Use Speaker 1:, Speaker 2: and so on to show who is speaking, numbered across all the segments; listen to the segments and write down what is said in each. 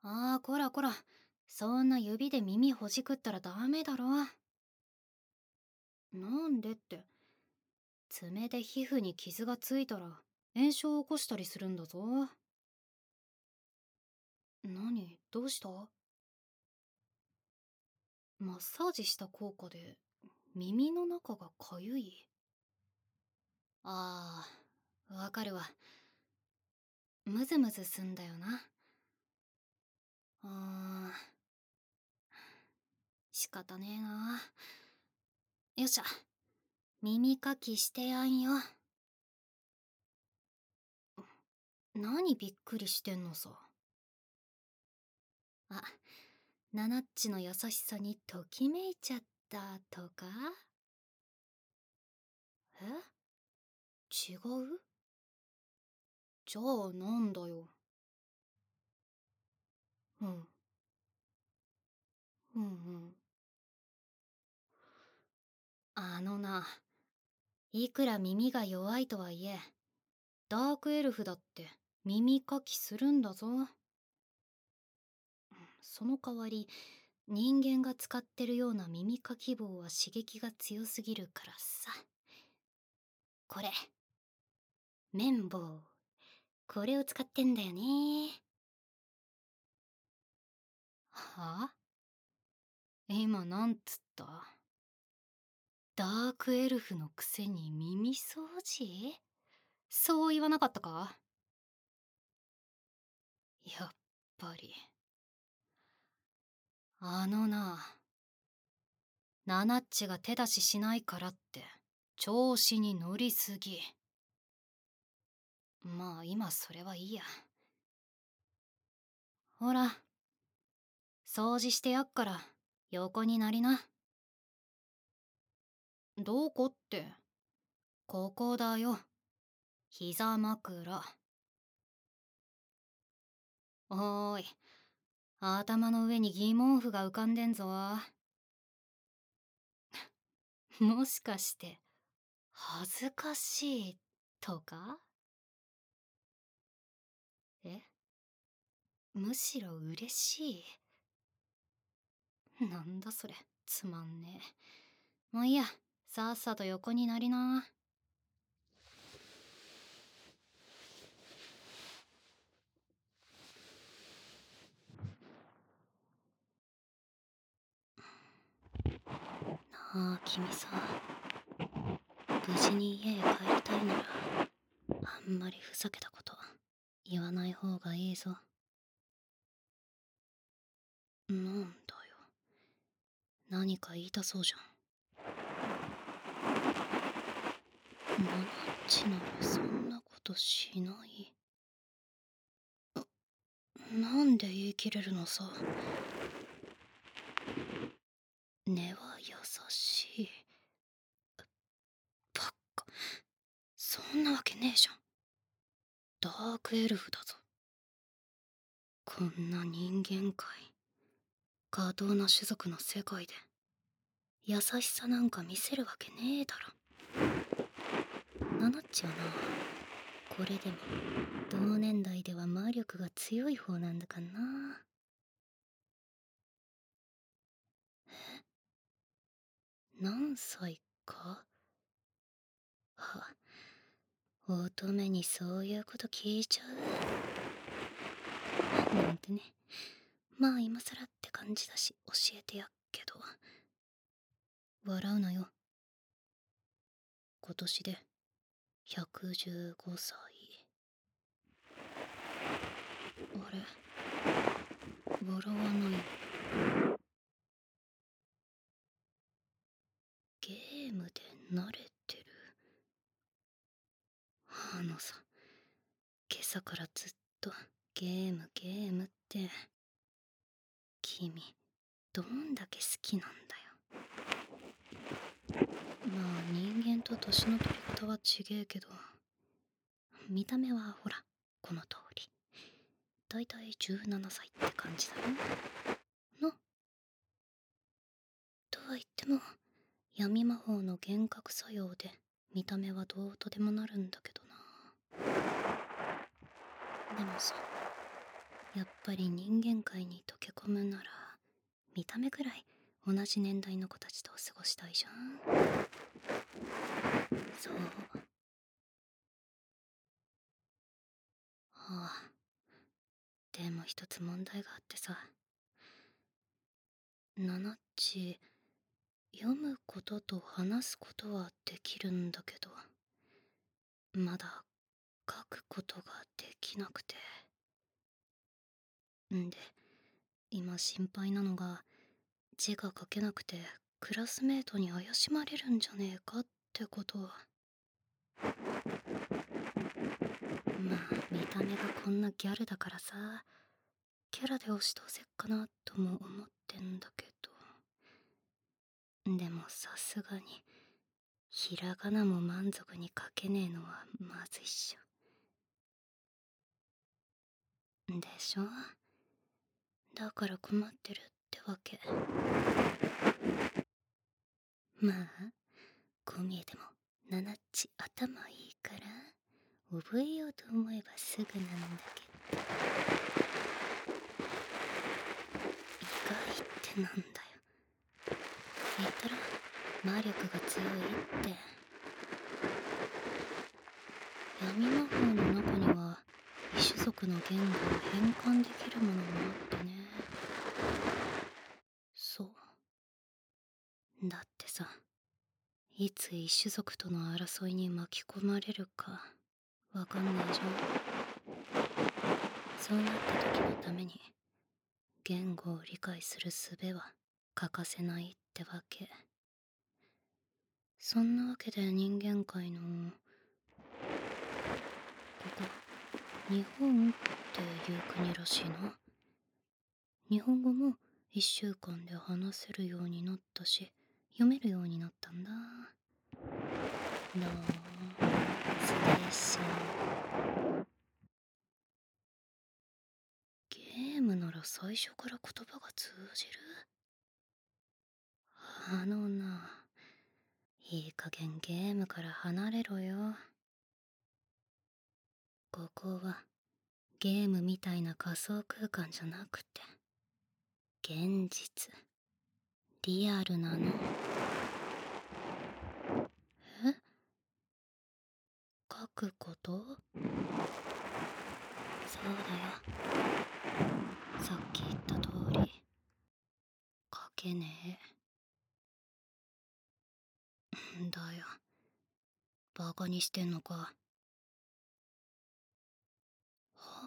Speaker 1: ああ、こらこら。そんな指で耳ほじくったらダメだろ。なんでって。爪で皮膚に傷がついたら炎症を起こしたりするんだぞ。何どうした？マッサージした効果で耳の中がかゆい？ああ、わかるわ。ムズムズすんだよな。あー、仕方ねえな。よっしゃ、耳かきしてやんよ。何びっくりしてんのさ。あ、ナナッチの優しさにときめいちゃったとか？え？違う？じゃあなんだよ。うん。うんうん。あのな、いくら耳が弱いとはいえ、ダークエルフだって耳かきするんだぞ。その代わり、人間が使ってるような耳かき棒は刺激が強すぎるからさ。これ、綿棒。これを使ってんだよね。はあ？今なんつった？ダークエルフのくせに耳掃除？そう言わなかったか？やっぱり。あのな、ナナッチが手出ししないからって調子に乗りすぎ。まあ今それはいいや。ほら、掃除してやっから横になりな。どこって？ここだよ。膝枕。おーい、頭の上に疑問符が浮かんでんぞ。もしかして恥ずかしいとか？え？むしろ嬉しい？なんだそれ、つまんねえ。もういいや、さっさと横になりな。なあ君さ、無事に家へ帰りたいならあんまりふざけたこと言わない方がいいぞ。なんだよ、何か言いたそうじゃん。ナナッチならそんなことしない。なんで言い切れるのさ。根は優しい。バッカ、そんなわけねえじゃん。ダークエルフだぞ。こんな人間界、過当な種族の世界で優しさなんか見せるわけねえだろ。ナナッチはな、これでも同年代では魔力が強い方なんだかな。何歳か？あ、乙女にそういうこと聞いちゃうなんてね。まあ今更って感じだし教えてやっけど、笑うなよ。今年で115歳。あれ、笑わない。ゲームで慣れてる？あのさ、今朝からずっとゲームゲームって。君どんだけ好きなんだよ。まあ人間と年の取り方は違えけど、見た目はほらこの通り、だいたい17歳って感じだよな。とは言っても闇魔法の幻覚作用で見た目はどうとでもなるんだけどな。でもさ、 やっぱり人間界に溶け込むなら見た目くらい同じ年代の子たちと過ごしたいじゃん。そう。はあ。でも一つ問題があってさ、ナナッチ、読むことと話すことはできるんだけど、まだ書くことができなくて。んで、今心配なのが、字が書けなくてクラスメートに怪しまれるんじゃねえかってこと。まあ見た目がこんなギャルだからさ、キャラで押し通せっかなとも思ってんだけど、でもさすがにひらがなも満足に書けねえのはまずいっしょ。でしょ。だから困ってるってわけ。まあこう見えてもナナッチ頭いいから覚えようと思えばすぐなんだけど、意外ってなんだよ。言ったら魔力が強いって。闇魔法の中には異種族の言語を変換できるものもあってね。そうだってさ、いつ異種族との争いに巻き込まれるかわかんないじゃん。そうなった時のために言語を理解する術は欠かせないってわけ。そんなわけで人間界のここ日本っていう国らしいな。日本語も1週間で話せるようになったし読めるようになったんだ。どうステーション。ゲームなら最初から言葉が通じる。あのな、いい加減ゲームから離れろよ。ここはゲームみたいな仮想空間じゃなくて現実、リアルなの。え、書くこと？そうだよ、さっき言った通り書けねえんだよ。バカにしてんのか。は、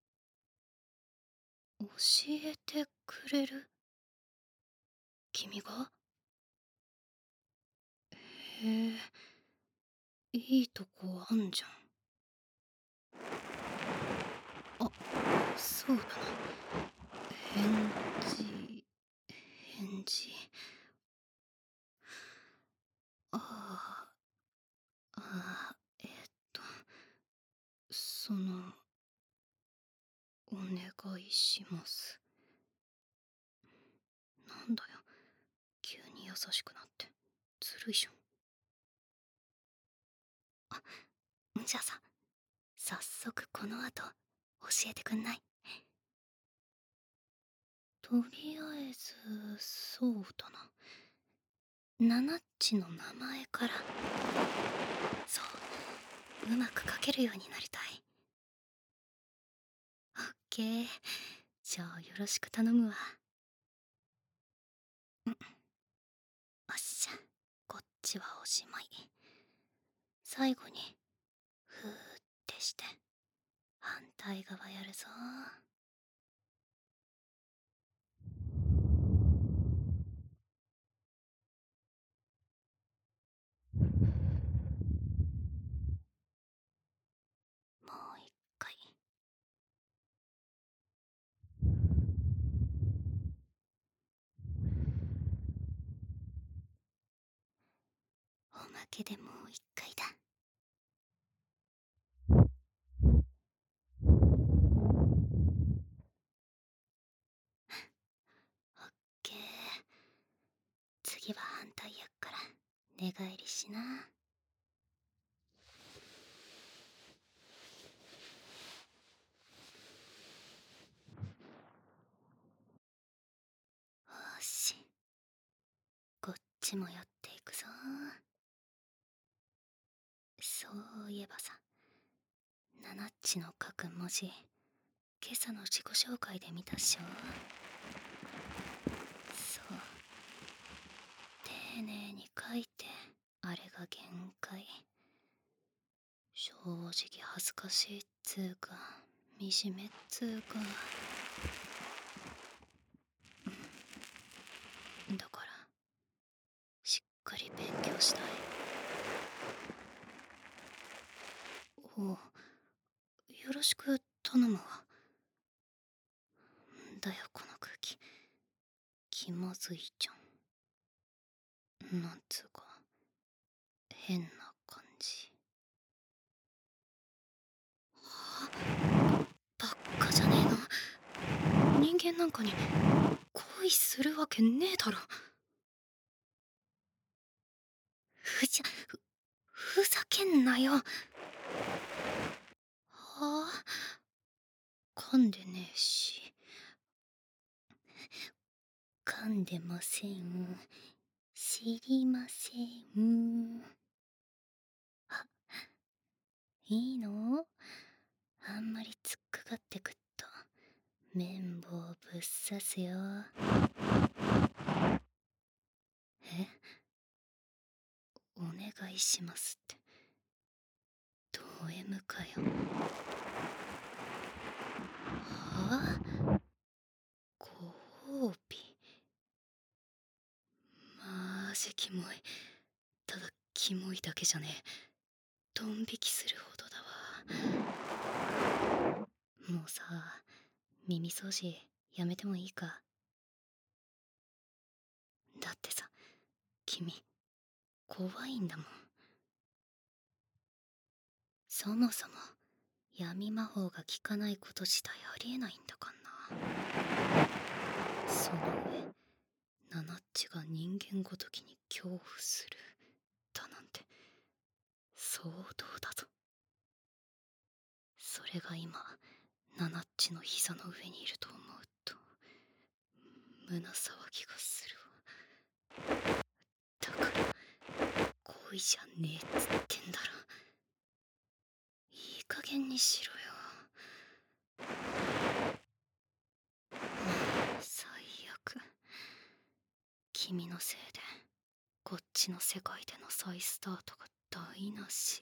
Speaker 1: 教えてくれる？君が？へえ、いいとこあんじゃん。あ、そうだな。返事、返事。ああ、ああ、その、お願いします。なんだよ、急に優しくなって。ずるいじゃん。あ、じゃあさ、早速この後、教えてくんない？とりあえず、そうだな。ナナッチの名前から。そう、うまく書けるようになりたい。オッケー。じゃあよろしく頼むわ。うん。おっしゃ、こっちはおしまい。最後に、ふーってして、反対側やるぞ。もう一回。おまけでもう一回だ。オッケー。次は反対やっから寝返りしな。 ちもやっていくぞ。そういえばさ、ナナッチの書く文字、今朝の自己紹介で見たっしょ。そう、丁寧に書いて、あれが限界。正直恥ずかしいっつうか、惨めっつうか。だからしっかり勉強したい。おう、よろしく頼むわ。んだよこの空気、気まずいじゃん。なんつうか変な感じ。はあ、ばっかじゃねえの。人間なんかに恋するわけねえだろ。ふざけんなよ。はあ、噛んでねえし。噛んでません。知りません。あ、いいの？あんまり突っかかってくっと綿棒ぶっ刺すよ。え？お願いしますってド M かよ。はあ？ご褒美？マジキモい。ただキモいだけじゃねえ、ドン引きするほどだわ。もうさ、耳掃除やめてもいいか？だってさ、君怖いんだもん。そもそも闇魔法が効かないこと自体ありえないんだからな。その上ナナッチが人間ごときに恐怖するだなんて相当だぞ。それが今ナナッチの膝の上にいると思うと胸騒ぎがするわ。だから恋じゃねえっつってんだろ。いい加減にしろよ。最悪。君のせいでこっちの世界での再スタートが台無し。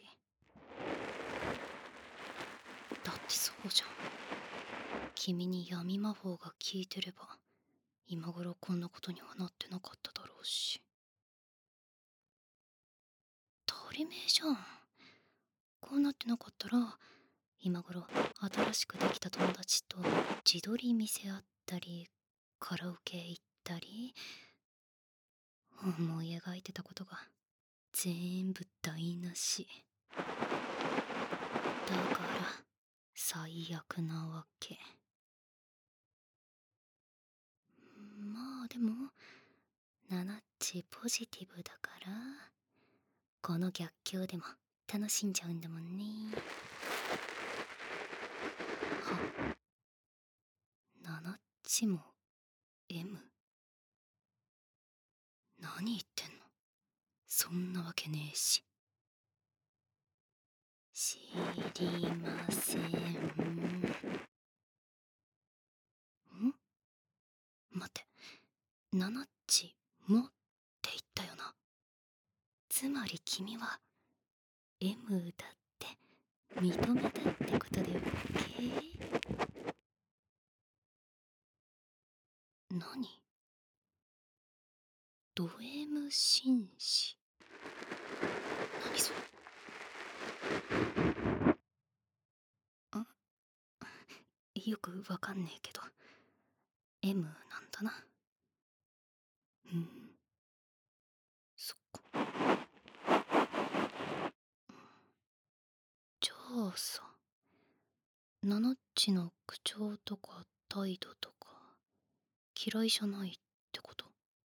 Speaker 1: だってそうじゃん、君に闇魔法が効いてれば今頃こんなことにはなってなかっただろうし。当たり前じゃん。こうなってなかったら今頃新しくできた友達と自撮り見せ合ったりカラオケ行ったり思い描いてたことが全部台無しだから最悪なわけ。まあでもナナッチポジティブだからこの逆境でも楽しんじゃうんだもんね。は、ナナッチも M？ 何言ってんの？そんなわけねえし。知りません。待って、ナナッチもって言ったよな。つまり君は M だって認めたってことで OK？ 何？ド M 紳士？何それ？よくわかんねえけど M なんだな。うん、そっか。じゃあさ、ナナッチの口調とか態度とか嫌いじゃないってこと？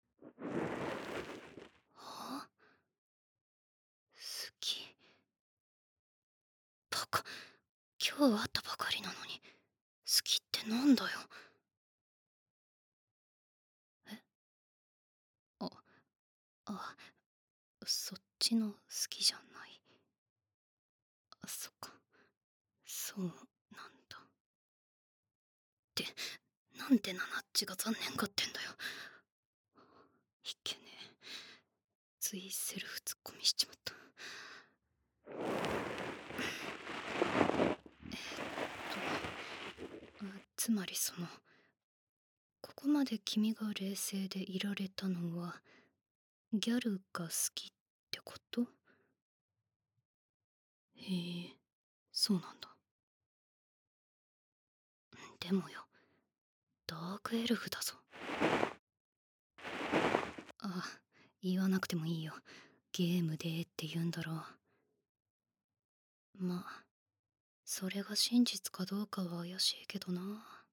Speaker 1: はあ？好き？バカ、今日会ったばかりなのに好きってなんだよ。え？あ、 そっちの好きじゃない。そっか、そうなんだ。ってなんでナナッチが残念がってんだよ。いけねえ、ついセルフツッコミしちまった。つまりここまで君が冷静でいられたのはギャルが好きってこと？へえ、そうなんだ。でもよ、ダークエルフだぞ。あ、言わなくてもいいよ。ゲームでって言うんだろう。まあ、それが真実かどうかは怪しいけどな。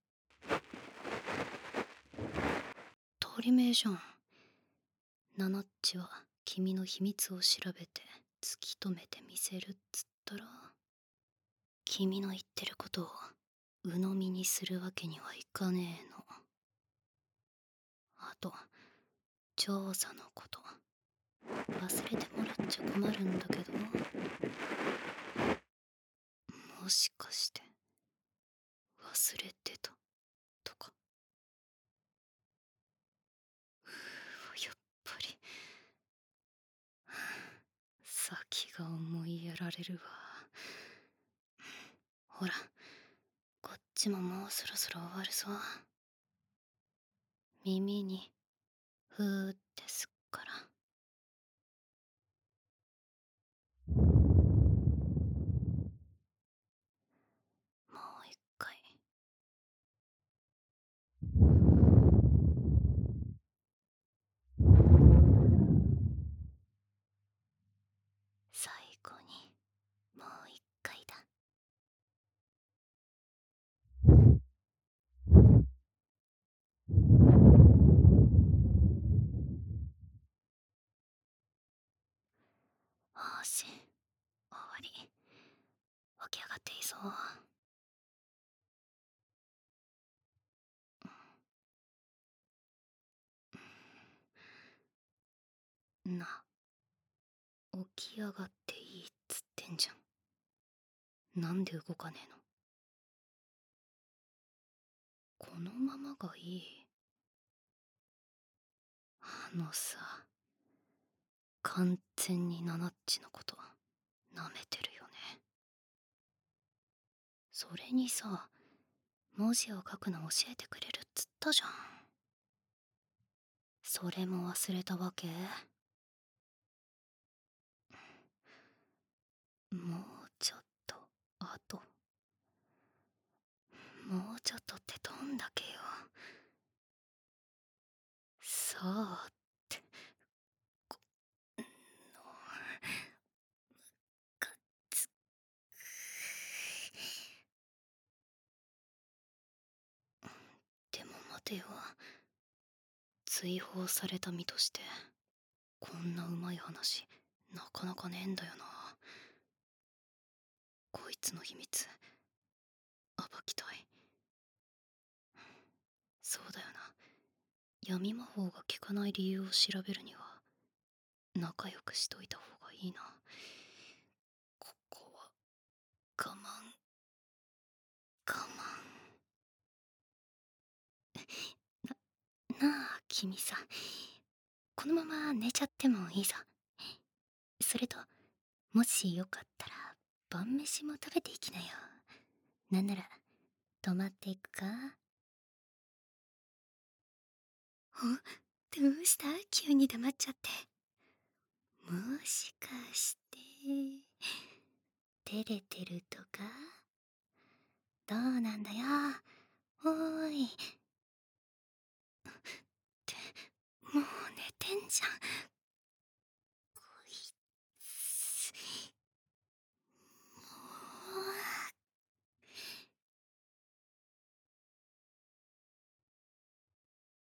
Speaker 1: 通り名じゃん。ナナッチは君の秘密を調べて突き止めてみせるっつったら、君の言ってることを鵜呑みにするわけにはいかねえの。あと、調査のこと忘れてもらっちゃ困るんだけど、もしかして忘れてたとか。やっぱり先が思いやられるわ。ほら、こっちももうそろそろ終わるぞ。耳にふーってすっから。もう一回。最後にもう一回だ。よし、終わり。起き上がっていいぞ。な、起き上がっていいっつってんじゃん。なんで動かねえの？このままがいい。さ、完全にナナッチのこと舐めてるよね。それにさ、文字を書くの教えてくれるっつったじゃん。それも忘れたわけ？もうちょっとあと、もうちょっとってどんだけよ。さあってこのかつでも待てよ、追放された身としてこんなうまい話なかなかねえんだよな。こいつの秘密暴きたい。そうだよな、闇魔法が効かない理由を調べるには仲良くしといた方がいいな。ここは我慢我慢。なあ君さ、このまま寝ちゃってもいいぞ。それと、もしよかったら晩飯も食べていきなよ。なんなら泊まっていくか？どうした、急に黙っちゃって。もしかして照れてるとか？どうなんだよ、おーい。ってもう寝てんじゃん。